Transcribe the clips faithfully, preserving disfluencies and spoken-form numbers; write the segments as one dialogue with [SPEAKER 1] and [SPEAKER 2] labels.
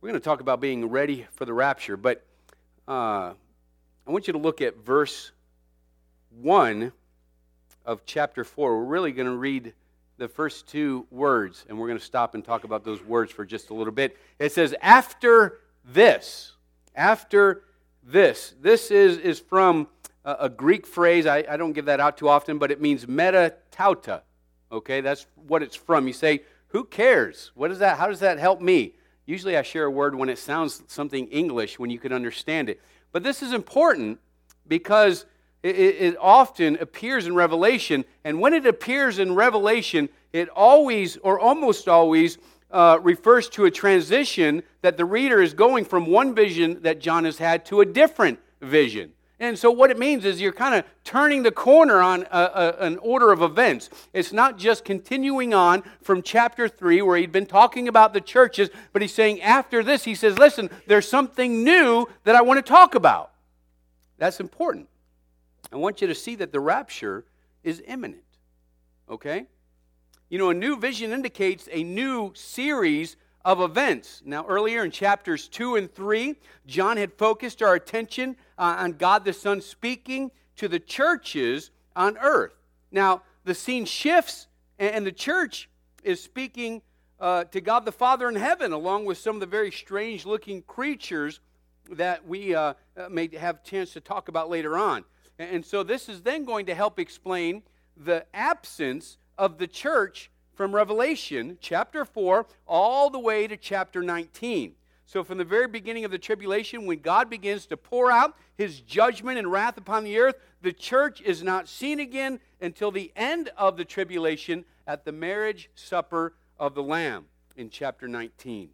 [SPEAKER 1] We're going to talk about being ready for the rapture, but uh, I want you to look at verse one of chapter four. We're really going to read the first two words, and we're going to stop and talk about those words for just a little bit. It says, after this. After this. This is, is from a, a Greek phrase. I, I don't give that out too often, but it means meta tauta. Okay, that's what it's from. You say, who cares? What is that? How does that help me? Usually I share a word when it sounds something English, when you can understand it. But this is important because it, it often appears in Revelation, and when it appears in Revelation, it always, or almost always, uh, refers to a transition that the reader is going from one vision that John has had to a different vision. And so what it means is you're kind of turning the corner on a, a, an order of events. It's not just continuing on from chapter three where he'd been talking about the churches, but he's saying after this, he says, listen, there's something new that I want to talk about. That's important. I want you to see that the rapture is imminent. Okay? You know, a new vision indicates a new series of events. Now, earlier in chapters two and three, John had focused our attention uh, on God the Son speaking to the churches on earth. Now, the scene shifts, and the church is speaking uh, to God the Father in heaven, along with some of the very strange-looking creatures that we uh, may have a chance to talk about later on. And so this is then going to help explain the absence of the church from Revelation chapter four all the way to chapter nineteen. So from the very beginning of the tribulation, when God begins to pour out his judgment and wrath upon the earth, the church is not seen again until the end of the tribulation at the marriage supper of the Lamb in chapter nineteen.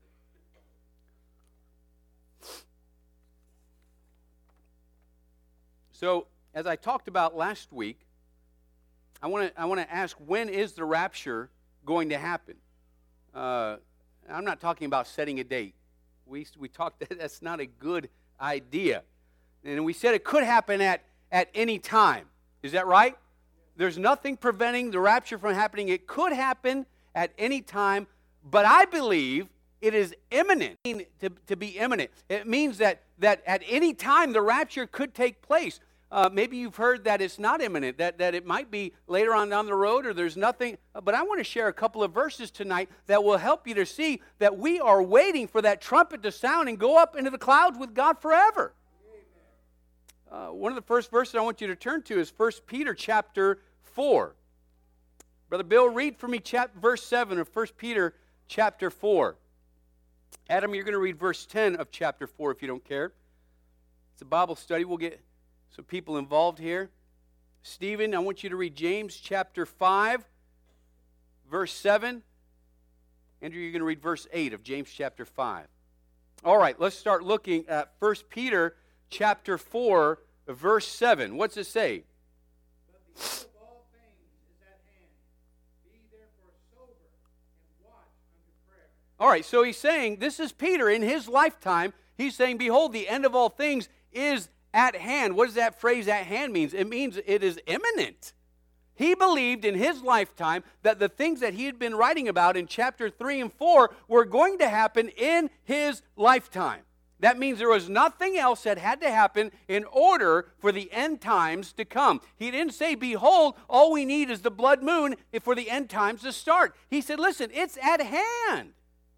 [SPEAKER 1] So, as I talked about last week, I want to I want to ask, when is the rapture going to happen? Uh, I'm not talking about setting a date. We we talked that that's not a good idea, and we said it could happen at at any time. Is that right? There's nothing preventing the rapture from happening. It could happen at any time, but I believe it is imminent. To, to be imminent, it means that that at any time the rapture could take place. Uh, maybe you've heard that it's not imminent, that, that it might be later on down the road, or there's nothing. But I want to share a couple of verses tonight that will help you to see that we are waiting for that trumpet to sound and go up into the clouds with God forever. Uh, one of the first verses I want you to turn to is First Peter chapter four. Brother Bill, read for me chap- verse seven of First Peter chapter four. Adam, you're going to read verse ten of chapter four if you don't care. It's a Bible study. We'll get some people involved here. Stephen, I want you to read James chapter five, verse seven. Andrew, you're going to read verse eight of James chapter five. All right, let's start looking at First Peter chapter four, verse seven. What's it say?
[SPEAKER 2] But the end of all things is at hand. Be therefore sober and watch unto prayer.
[SPEAKER 1] All right, so he's saying, this is Peter in his lifetime. He's saying, behold, the end of all things is at hand. What does that phrase at hand mean? It means it is imminent. He believed in his lifetime that the things that he had been writing about in chapter three and four were going to happen in his lifetime. That means there was nothing else that had to happen in order for the end times to come. He didn't say, behold, all we need is the blood moon for the end times to start. He said, listen, it's at hand.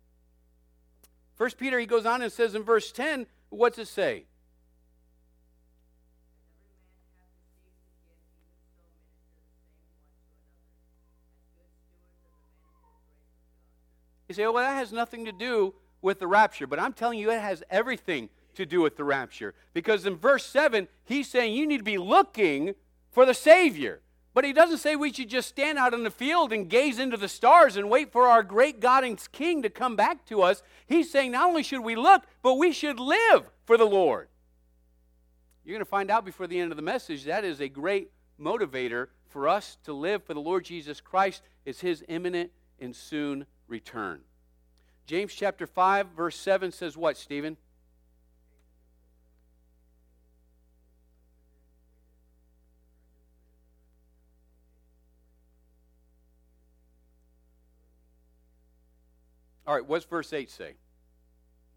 [SPEAKER 1] First Peter, he goes on and says in verse ten, what's it say? You say, oh, well, that has nothing to do with the rapture. But I'm telling you, it has everything to do with the rapture. Because in verse seven, he's saying you need to be looking for the Savior. But he doesn't say we should just stand out in the field and gaze into the stars and wait for our great God and King to come back to us. He's saying not only should we look, but we should live for the Lord. You're going to find out before the end of the message that is a great motivator for us to live for the Lord Jesus Christ, is his imminent and soon return. James chapter five, verse seven says what, Stephen? All right, what's verse eight say?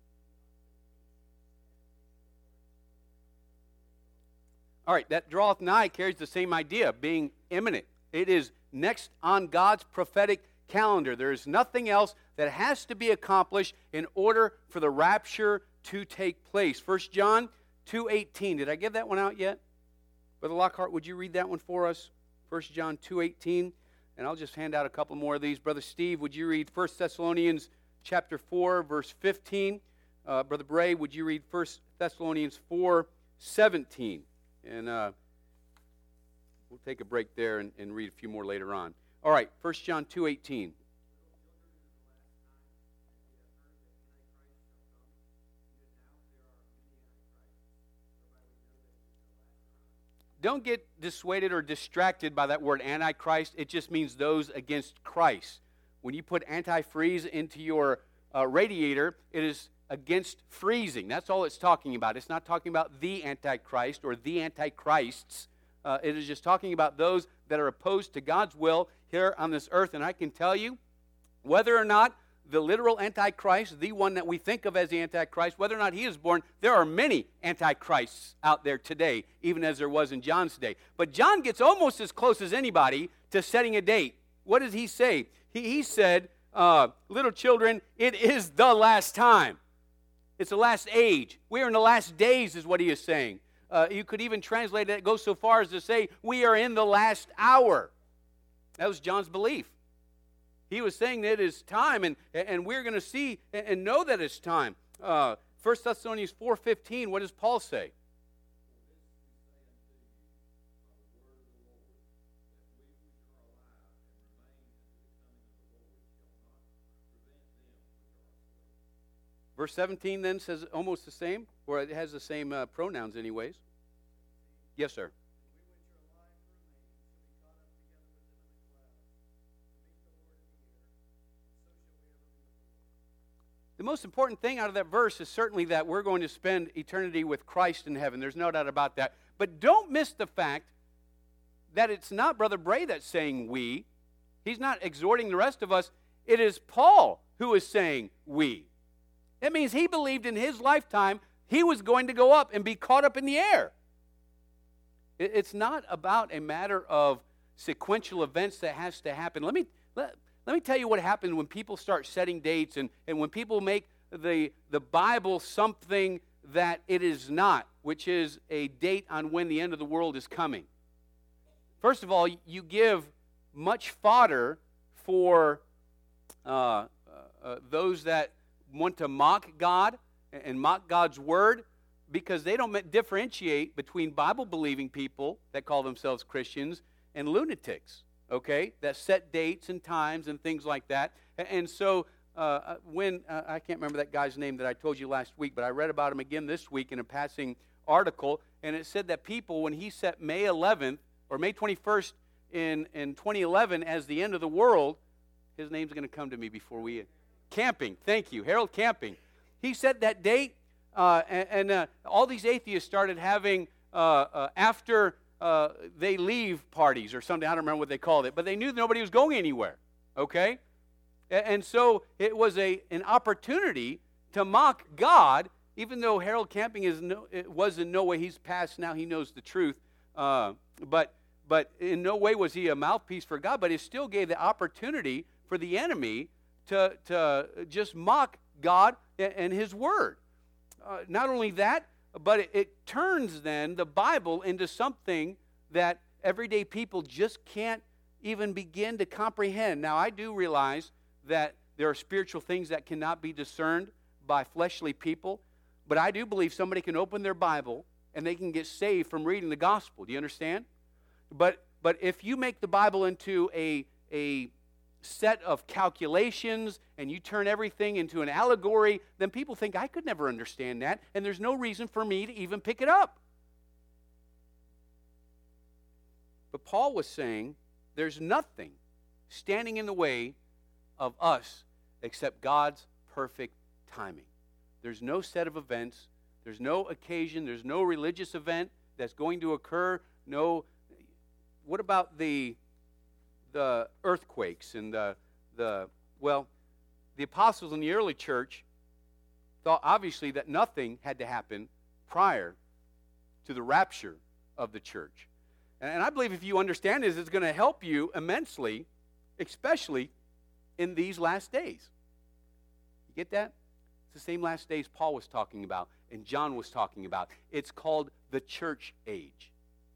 [SPEAKER 1] All right, that draweth nigh carries the same idea, being imminent. It is next on God's prophetic calendar. There is nothing else that has to be accomplished in order for the rapture to take place. First John two eighteen. Did I give that one out yet? Brother Lockhart, would you read that one for us? First John two eighteen. And I'll just hand out a couple more of these. Brother Steve, would you read First Thessalonians chapter four, verse fifteen? Uh, Brother Bray, would you read First Thessalonians four seventeen? And uh, we'll take a break there and, and read a few more later on. All right, First John two eighteen. Don't get dissuaded or distracted by that word Antichrist. It just means those against Christ. When you put antifreeze into your uh, radiator, it is against freezing. That's all it's talking about. It's not talking about the Antichrist or the Antichrists. Uh, it is just talking about those that are opposed to God's will here on this earth. And I can tell you, whether or not the literal Antichrist, the one that we think of as the Antichrist, whether or not he is born, there are many Antichrists out there today, even as there was in John's day. But John gets almost as close as anybody to setting a date. What does he say? He, he said, uh, little children, it is the last time. It's the last age. We are in the last days is what he is saying. Uh, you could even translate it, go so far as to say, we are in the last hour. That was John's belief. He was saying that it is time, and, and we're going to see and know that it's time. Uh, First Thessalonians four fifteen, what does Paul say? Verse seventeen then says almost the same, or it has the same uh, pronouns anyways. Yes, sir. The most important thing out of that verse is certainly that we're going to spend eternity with Christ in heaven. There's no doubt about that. But don't miss the fact that it's not Brother Bray that's saying we. He's not exhorting the rest of us. It is Paul who is saying we. It means he believed in his lifetime he was going to go up and be caught up in the air. It's not about a matter of sequential events that has to happen. Let me... Let, Let me tell you what happens when people start setting dates and, and when people make the, the Bible something that it is not, which is a date on when the end of the world is coming. First of all, you give much fodder for uh, uh, uh, those that want to mock God and mock God's word, because they don't differentiate between Bible-believing people that call themselves Christians and lunatics. Okay, that set dates and times and things like that. And so uh, when, uh, I can't remember that guy's name that I told you last week, but I read about him again this week in a passing article, and it said that people, when he set May eleventh, or May twenty-first in, in twenty eleven as the end of the world, his name's going to come to me before we, Camping, thank you, Harold Camping. He set that date, uh, and, and uh, all these atheists started having, uh, uh, after Uh, they leave parties or something. I don't remember what they called it, but they knew nobody was going anywhere, okay? And, and so it was a an opportunity to mock God, even though Harold Camping is no, it was in no way, he's passed now, he knows the truth, uh, but, but in no way was he a mouthpiece for God, but it still gave the opportunity for the enemy to, to just mock God and, and his word. Uh, not only that, but it, it turns then the Bible into something that everyday people just can't even begin to comprehend. Now, I do realize that there are spiritual things that cannot be discerned by fleshly people, but I do believe somebody can open their Bible and they can get saved from reading the gospel. Do you understand? But but if you make the Bible into a a set of calculations and you turn everything into an allegory, then people think, I could never understand that, and there's no reason for me to even pick it up. But Paul was saying there's nothing standing in the way of us except God's perfect timing. There's no set of events, there's no occasion, there's no religious event that's going to occur. No, what about the the earthquakes and the, the, well, the apostles in the early church thought obviously that nothing had to happen prior to the rapture of the church. And I believe if you understand this, it's going to help you immensely, especially in these last days. You get that? It's the same last days Paul was talking about and John was talking about. It's called the church age.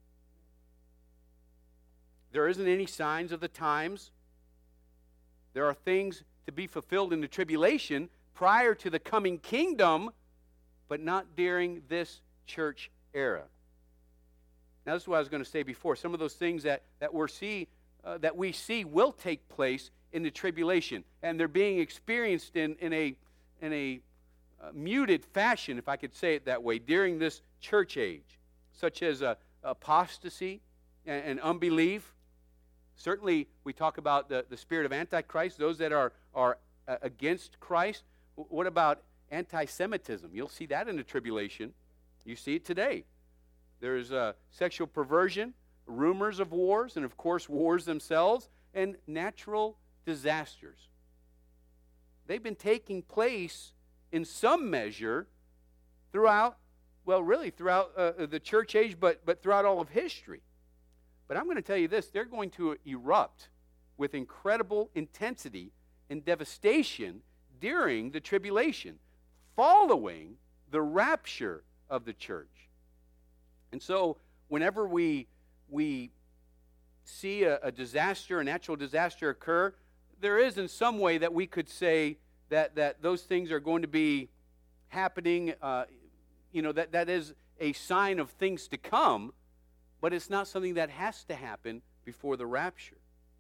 [SPEAKER 1] There isn't any signs of the times. There are things to be fulfilled in the tribulation prior to the coming kingdom, but not during this church era. Now, this is what I was going to say before. Some of those things that, that, we're see, uh, that we see will take place in the tribulation, and they're being experienced in, in a, in a uh, muted fashion, if I could say it that way, during this church age, such as uh, apostasy and, and unbelief. Certainly, we talk about the, the spirit of Antichrist, those that are, are uh, against Christ. What about anti-Semitism? You'll see that in the tribulation. You see it today. There's uh, sexual perversion, rumors of wars, and of course wars themselves, and natural disasters. They've been taking place in some measure throughout, well, really throughout uh, the church age, but, but throughout all of history. But I'm going to tell you this, they're going to erupt with incredible intensity and devastation during the tribulation, following the rapture of the church. And so whenever we, we see a, a disaster, a natural disaster occur, there is in some way that we could say that, that those things are going to be happening, uh, you know, that, that is a sign of things to come, but it's not something that has to happen before the rapture.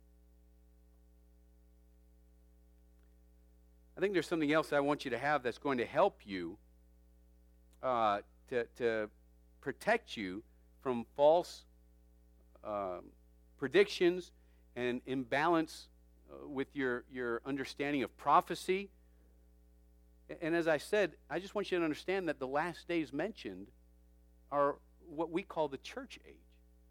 [SPEAKER 1] I think there's something else I want you to have that's going to help you uh, to, to protect you from false uh, predictions and imbalance uh, with your, your understanding of prophecy. And as I said, I just want you to understand that the last days mentioned are what we call the church age.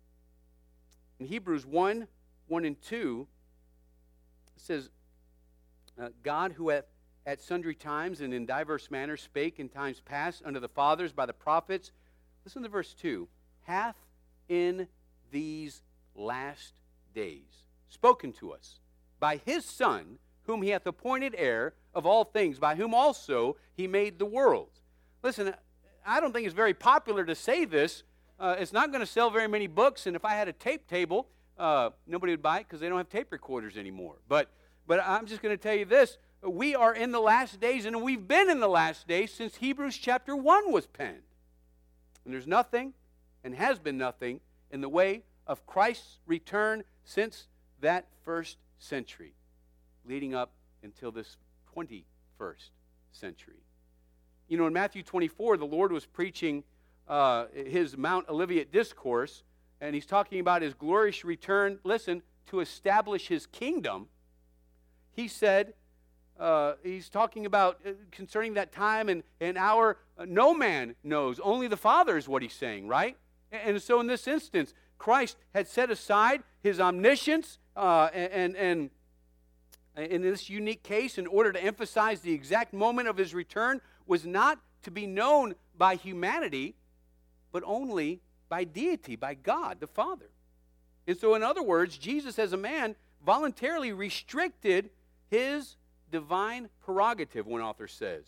[SPEAKER 1] In Hebrews one, one and two, it says, uh, God who hath at sundry times and in diverse manners spake in times past unto the fathers by the prophets. Listen to verse two. Hath in these last days spoken to us by his Son, whom he hath appointed heir of all things, by whom also he made the worlds. Listen, I don't think it's very popular to say this. Uh, it's not going to sell very many books, and if I had a tape table, uh, nobody would buy it because they don't have tape recorders anymore. But, but I'm just going to tell you this. We are in the last days, and we've been in the last days since Hebrews chapter one was penned. And there's nothing, and has been nothing, in the way of Christ's return since that first century, leading up until this twenty-first century. You know, in Matthew twenty-four, the Lord was preaching uh, his Mount Olivet discourse, and he's talking about his glorious return, listen, to establish his kingdom. He said, uh, he's talking about uh, concerning that time and, and hour, uh, no man knows, only the Father is what he's saying, right? And, and so in this instance, Christ had set aside his omniscience uh, and, and, and in this unique case, in order to emphasize the exact moment of his return, was not to be known by humanity, but only by deity, by God, the Father. And so, in other words, Jesus as a man voluntarily restricted his divine prerogative, one author says.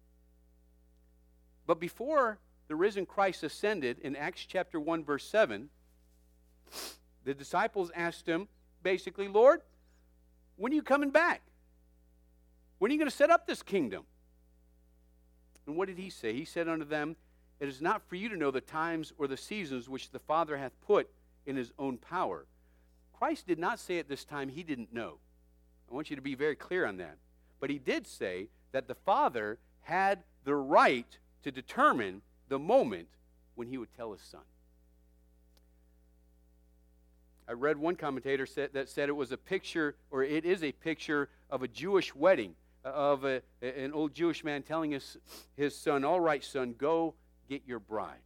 [SPEAKER 1] But before the risen Christ ascended, in Acts chapter one, verse seven, the disciples asked him, basically, Lord, when are you coming back? When are you going to set up this kingdom? And what did he say? He said unto them, it is not for you to know the times or the seasons which the Father hath put in his own power. Christ did not say at this time he didn't know. I want you to be very clear on that. But he did say that the Father had the right to determine the moment when he would tell his Son. I read one commentator said, that said it was a picture, or it is a picture of a Jewish wedding, of a, an old Jewish man telling his, his son, all right, son, go get your bride.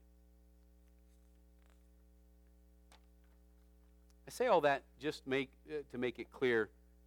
[SPEAKER 1] I say all that just make uh, to make it clear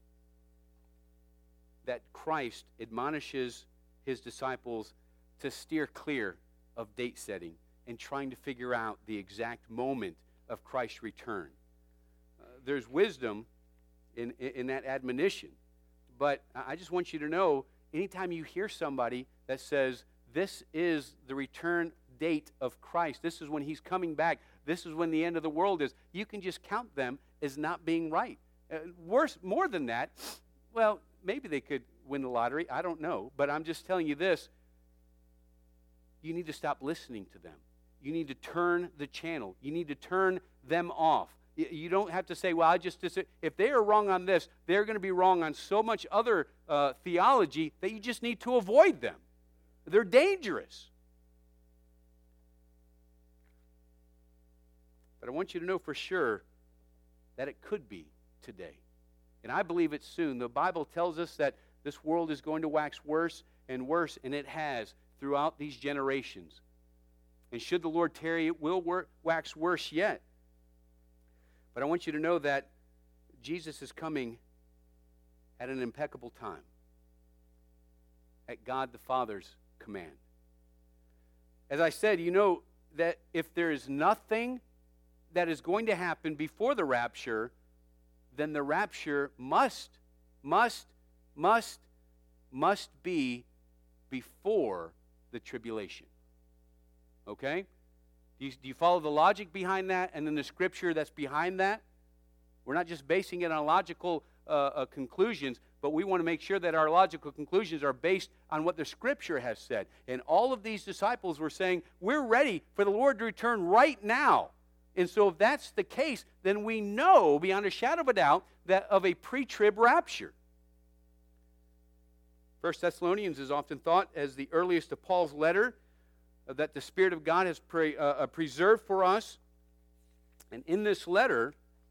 [SPEAKER 1] that Christ admonishes his disciples to steer clear of date setting and trying to figure out the exact moment of Christ's return. Uh, there's wisdom in, in, in that admonition. But I just want you to know, anytime you hear somebody that says, this is the return date of Christ, this is when he's coming back, this is when the end of the world is, you can just count them as not being right. Uh, worse, more than that, well, maybe they could win the lottery, I don't know, but I'm just telling you this, you need to stop listening to them. You need to turn the channel. You need to turn them off. You don't have to say, well, I just, if they are wrong on this, they're going to be wrong on so much other uh, theology that you just need to avoid them. They're dangerous. But I want you to know for sure that it could be today. And I believe it's soon. The Bible tells us that this world is going to wax worse and worse, and it has throughout these generations. And should the Lord tarry, it will wor- wax worse yet. But I want you to know that Jesus is coming at an impeccable time, at God the Father's command. As I said, you know that if there is nothing that is going to happen before the rapture, then the rapture must, must, must, must be before the tribulation. Okay? Do you, do you follow the logic behind that and then the scripture that's behind that? We're not just basing it on logical uh, uh, conclusions, but we want to make sure that our logical conclusions are based on what the scripture has said. And all of these disciples were saying, we're ready for the Lord to return right now. And so if that's the case, then we know beyond a shadow of a doubt that of a pre-trib rapture. First Thessalonians is often thought as the earliest of Paul's letter, that the Spirit of God has pre, uh, preserved for us. And in this letter,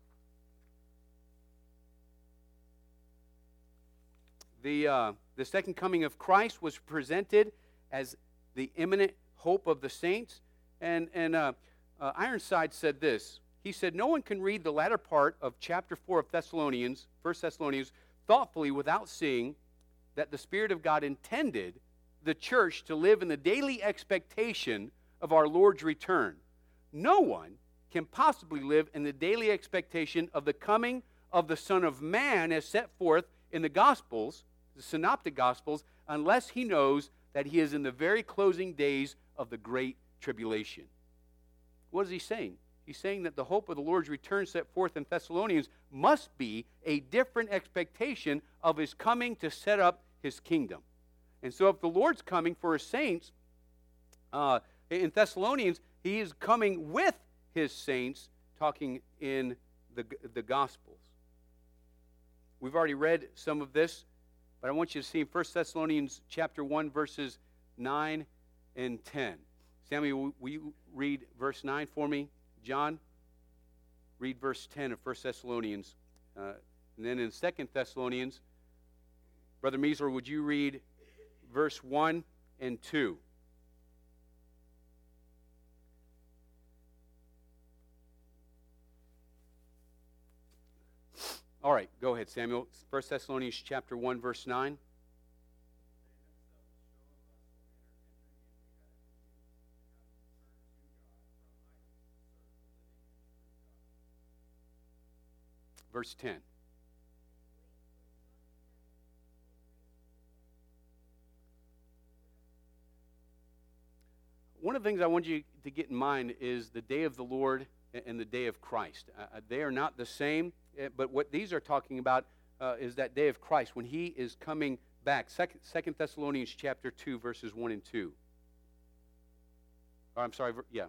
[SPEAKER 1] the, uh, the second coming of Christ was presented as the imminent hope of the saints. And, and uh, uh, Ironside said this. He said, no one can read the latter part of chapter four of Thessalonians, First Thessalonians, thoughtfully without seeing that the Spirit of God intended the church to live in the daily expectation of our Lord's return. No one can possibly live in the daily expectation of the coming of the Son of Man as set forth in the Gospels, the Synoptic Gospels, unless he knows that he is in the very closing days of the Great Tribulation. What is he saying? He's saying that the hope of the Lord's return set forth in Thessalonians must be a different expectation of his coming to set up his kingdom. And so if the Lord's coming for his saints, uh, in Thessalonians, he is coming with his saints, talking in the, the Gospels. We've already read some of this, but I want you to see First Thessalonians chapter one, verses nine and ten. Sammy, will you read verse nine for me? John, read verse ten of First Thessalonians. Uh, and then in Second Thessalonians, Brother Meisler, would you read verse one and two? All right, go ahead, Samuel. First Thessalonians chapter one, verse nine. Verse ten. One of the things I want you to get in mind is the day of the Lord and the day of Christ. Uh, they are not the same, but what these are talking about uh, is that day of Christ when he is coming back. Second, Second Thessalonians chapter two, verses one and two. Oh, I'm sorry, yeah.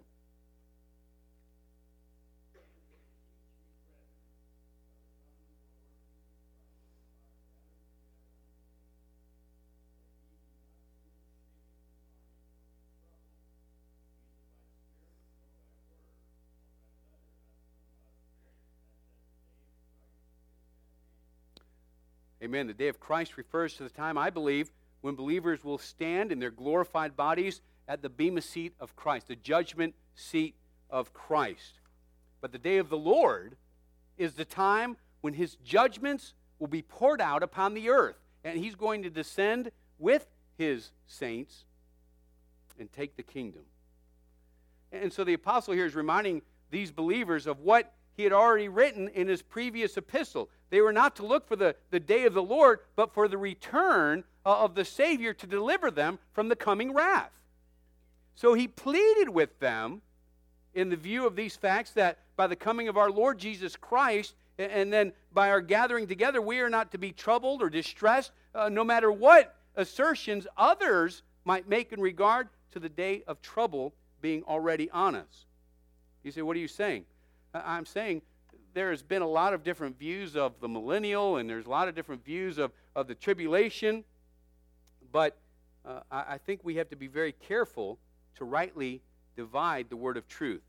[SPEAKER 1] Amen. The day of Christ refers to the time, I believe, when believers will stand in their glorified bodies at the bema seat of Christ, the judgment seat of Christ. But the day of the Lord is the time when his judgments will be poured out upon the earth. And he's going to descend with his saints and take the kingdom. And so the apostle here is reminding these believers of what he had already written in his previous epistle. They were not to look for the, the day of the Lord, but for the return of the Savior to deliver them from the coming wrath. So he pleaded with them in the view of these facts that by the coming of our Lord Jesus Christ, and then by our gathering together, we are not to be troubled or distressed, uh, no matter what assertions others might make in regard to the day of trouble being already on us. You say, what are you saying? I'm saying there has been a lot of different views of the millennial, and there's a lot of different views of, of the tribulation, but uh, I, I think we have to be very careful to rightly divide the word of truth.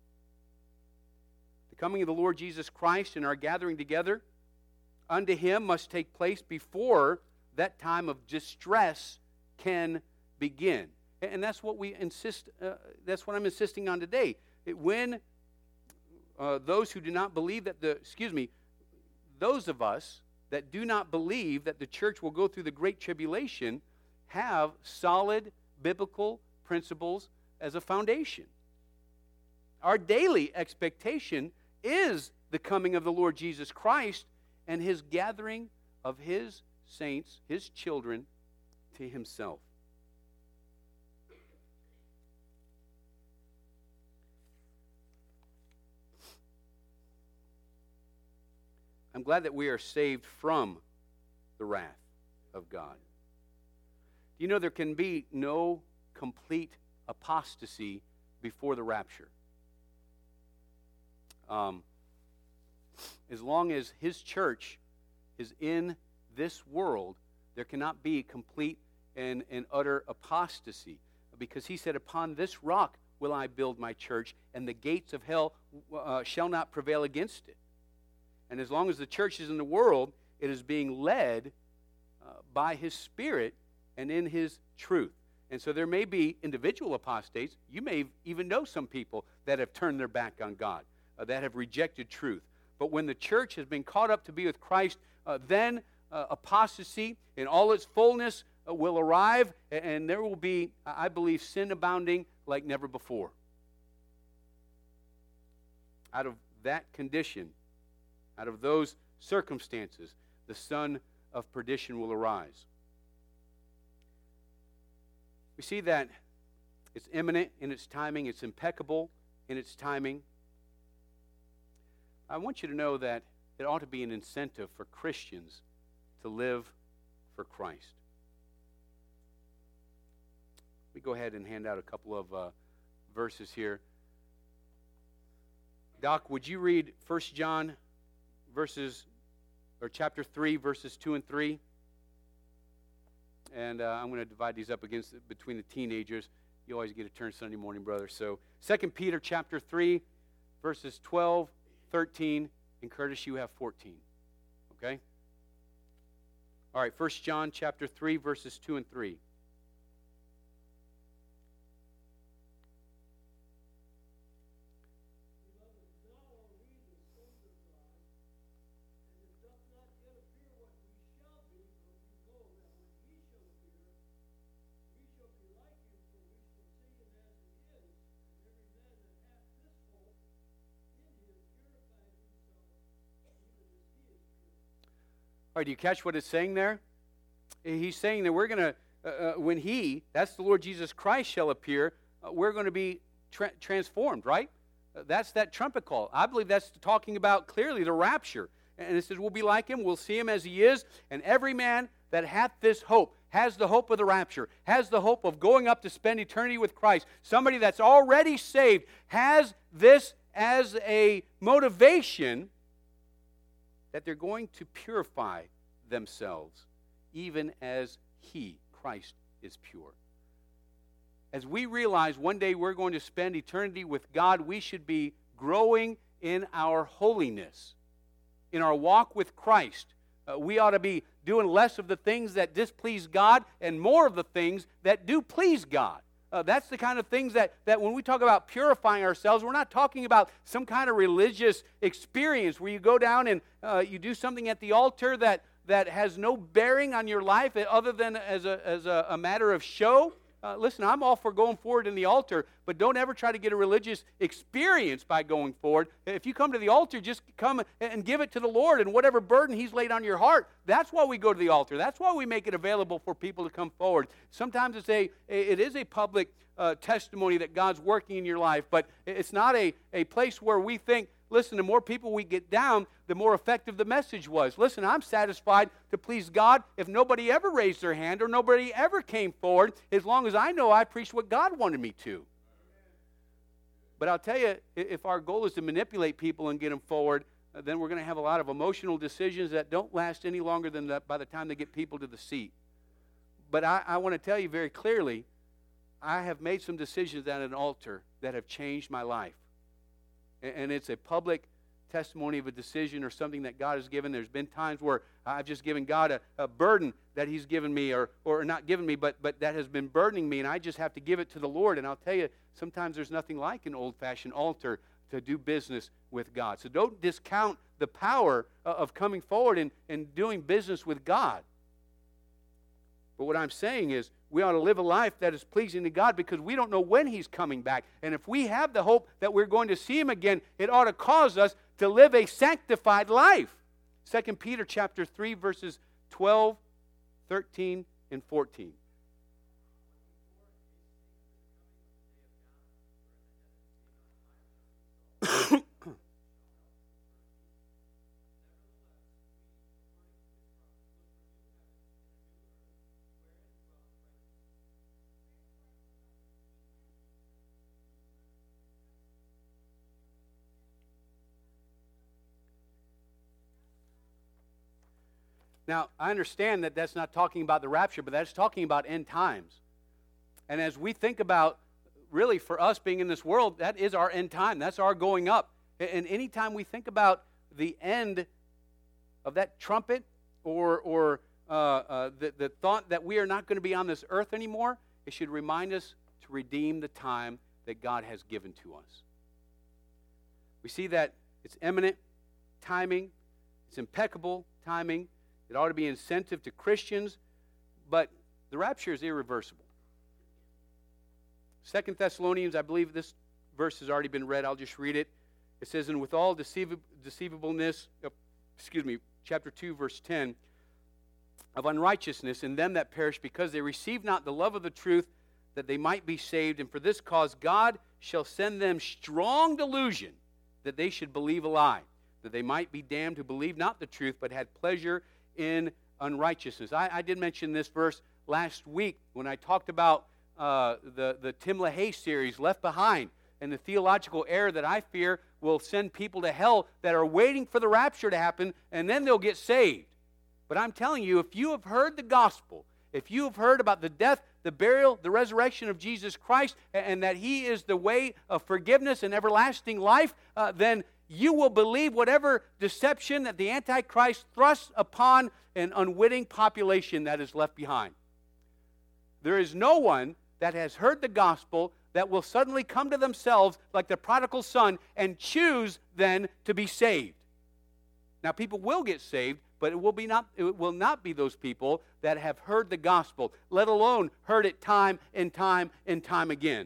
[SPEAKER 1] The coming of the Lord Jesus Christ and our gathering together unto him must take place before that time of distress can begin. And that's what we insist, uh, that's what I'm insisting on today. It, when uh, those who do not believe that the, excuse me, those of us that do not believe that the church will go through the Great Tribulation have solid biblical principles as a foundation. Our daily expectation is the coming of the Lord Jesus Christ and his gathering of his saints, his children, to himself. I'm glad that we are saved from the wrath of God. Do you know there can be no complete apostasy before the rapture? Um, as long as his church is in this world, there cannot be complete and, and utter apostasy. Because he said, upon this rock will I build my church, and the gates of hell uh, shall not prevail against it. And as long as the church is in the world, it is being led uh, by his Spirit and in his truth. And so there may be individual apostates. You may even know some people that have turned their back on God, uh, that have rejected truth. But when the church has been caught up to be with Christ, uh, then uh, apostasy in all its fullness uh, will arrive, and there will be, I believe, sin abounding like never before. Out of that condition, out of those circumstances, the son of perdition will arise. We see that it's imminent in its timing, it's impeccable in its timing. I want you to know that it ought to be an incentive for Christians to live for Christ. Let me go ahead and hand out a couple of uh, verses here. Doc, would you read First John verses, or chapter three, verses two and three? And uh, I'm going to divide these up against between the teenagers. You always get a turn Sunday morning, brother. So Second Peter chapter three, verses twelve, thirteen, and Curtis, you have fourteen. Okay? All right, First John chapter three, verses two and three. All right, do you catch what it's saying there? He's saying that we're going to, uh, uh, when he, that's the Lord Jesus Christ, shall appear, uh, we're going to be tra- transformed, right? Uh, that's that trumpet call. I believe that's talking about clearly the rapture. And it says we'll be like him, we'll see him as he is, and every man that hath this hope, has the hope of the rapture, has the hope of going up to spend eternity with Christ, somebody that's already saved, has this as a motivation that they're going to purify themselves, even as he, Christ, is pure. As we realize one day we're going to spend eternity with God, we should be growing in our holiness, in our walk with Christ. Uh, we ought to be doing less of the things that displease God and more of the things that do please God. Uh, that's the kind of things that, that when we talk about purifying ourselves, we're not talking about some kind of religious experience where you go down and uh, you do something at the altar that, that has no bearing on your life other than as a, as a, a matter of show. uh, listen, I'm all for going forward in the altar, but don't ever try to get a religious experience by going forward. If you come to the altar, just come and give it to the Lord, and whatever burden He's laid on your heart, that's why we go to the altar. That's why we make it available for people to come forward. Sometimes it's a, it is a public uh, testimony that God's working in your life, but it's not a, a place where we think, listen, the more people we get down, the more effective the message was. Listen, I'm satisfied to please God if nobody ever raised their hand or nobody ever came forward, as long as I know I preached what God wanted me to. But I'll tell you, if our goal is to manipulate people and get them forward, then we're going to have a lot of emotional decisions that don't last any longer than that by the time they get people to the seat. But I, I want to tell you very clearly, I have made some decisions at an altar that have changed my life. And it's a public testimony of a decision or something that God has given. There's been times where I've just given God a, a burden that He's given me, or or not given me, but but that has been burdening me, and I just have to give it to the Lord. And I'll tell you, sometimes there's nothing like an old-fashioned altar to do business with God. So don't discount the power of coming forward and, and doing business with God. But what I'm saying is, we ought to live a life that is pleasing to God, because we don't know when He's coming back. And if we have the hope that we're going to see Him again, it ought to cause us to live a sanctified life. Second Peter chapter three, verses twelve, thirteen, and fourteen. Now, I understand that that's not talking about the rapture, but that's talking about end times. And as we think about, really, for us being in this world, that is our end time. That's our going up. And anytime we think about the end of that trumpet, or, or uh, uh, the, the thought that we are not going to be on this earth anymore, it should remind us to redeem the time that God has given to us. We see that it's imminent timing, it's impeccable timing. It ought to be incentive to Christians, but the rapture is irreversible. Second Thessalonians, I believe this verse has already been read. I'll just read it. It says, and with all deceiv- deceivableness, uh, excuse me, chapter two, verse ten, of unrighteousness in them that perish, because they receive not the love of the truth, that they might be saved. And for this cause God shall send them strong delusion, that they should believe a lie, that they might be damned who believe not the truth, but had pleasure in unrighteousness. I, I did mention this verse last week when I talked about uh, the, the Tim LaHaye series, Left Behind, and the theological error that I fear will send people to hell that are waiting for the rapture to happen, and then they'll get saved. But I'm telling you, if you have heard the gospel, if you have heard about the death, the burial, the resurrection of Jesus Christ, and, and that He is the way of forgiveness and everlasting life, uh, then you will believe whatever deception that the Antichrist thrusts upon an unwitting population that is left behind. There is no one that has heard the gospel that will suddenly come to themselves like the prodigal son and choose then to be saved. Now, people will get saved, but it will be not it will not be those people that have heard the gospel, let alone heard it time and time and time again.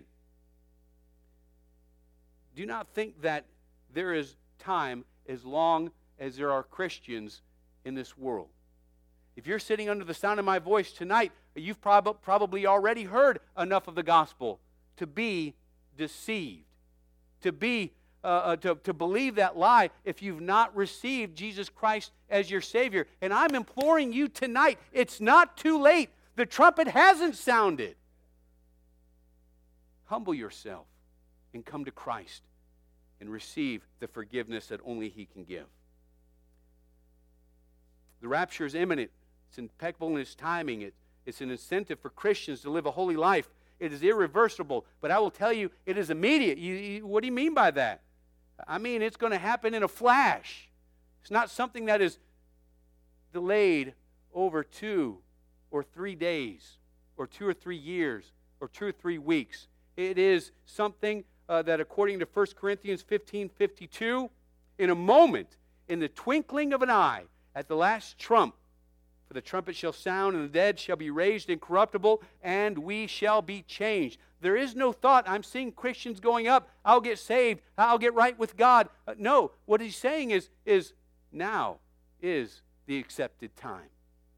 [SPEAKER 1] Do not think that there is time as long as there are Christians in this world. If you're sitting under the sound of my voice tonight, you've prob- probably already heard enough of the gospel to be deceived, to be uh, uh, to, to believe that lie if you've not received Jesus Christ as your Savior. And I'm imploring you tonight, it's not too late. The trumpet hasn't sounded. Humble yourself and come to Christ and receive the forgiveness that only He can give. The rapture is imminent. It's impeccable in its timing. It, it's an incentive for Christians to live a holy life. It is irreversible. But I will tell you, it is immediate. You, you, what do you mean by that? I mean, it's going to happen in a flash. It's not something that is delayed over two or three days or two or three years or two or three weeks. It is something uh, that, according to First Corinthians fifteen fifty-two, in a moment, in the twinkling of an eye, at the last trump, For the trumpet shall sound, and the dead shall be raised incorruptible, and we shall be changed. There is no thought, I'm seeing Christians going up, I'll get saved, I'll get right with God. Uh, no, what he's saying is, is now is the accepted time.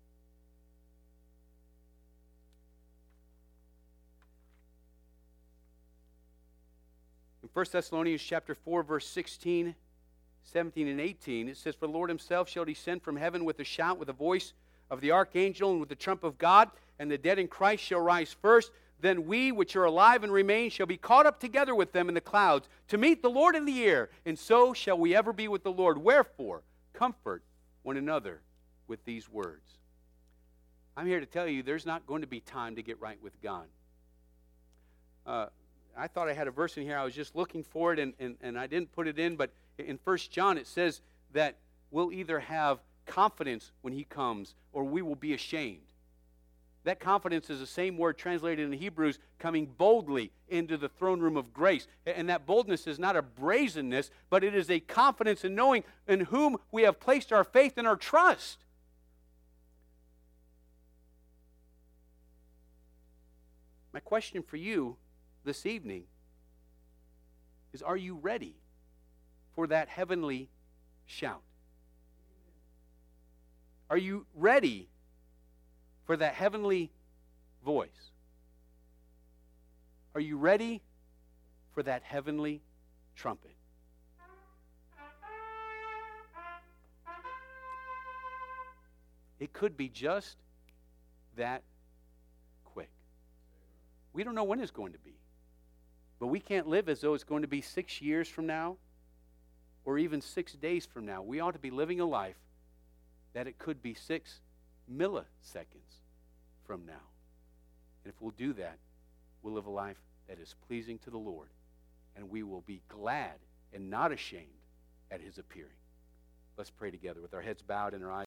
[SPEAKER 1] In First Thessalonians chapter four, verse sixteen, seventeen, and eighteen, it says, For the Lord himself shall descend from heaven with a shout, with the voice of the archangel, and with the trump of God, and the dead in Christ shall rise first. Then we which are alive and remain shall be caught up together with them in the clouds to meet the Lord in the air, and so shall we ever be with the Lord. Wherefore, comfort one another with these words. I'm here to tell you there's not going to be time to get right with God. Uh, I thought I had a verse in here. I was just looking for it, and, and, and I didn't put it in, but in First John it says that we'll either have confidence when he comes, or we will be ashamed. That confidence is the same word translated in Hebrews, coming boldly into the throne room of grace. And that boldness is not a brazenness, but it is a confidence in knowing in whom we have placed our faith and our trust. My question for you this evening is, are you ready for that heavenly shout? Are you ready for that heavenly voice? Are you ready for that heavenly trumpet? It could be just that quick. We don't know when it's going to be. But we can't live as though it's going to be six years from now or even six days from now. We ought to be living a life that it could be six milliseconds from now. And if we'll do that, we'll live a life that is pleasing to the Lord, and we will be glad and not ashamed at his appearing. Let's pray together with our heads bowed and our eyes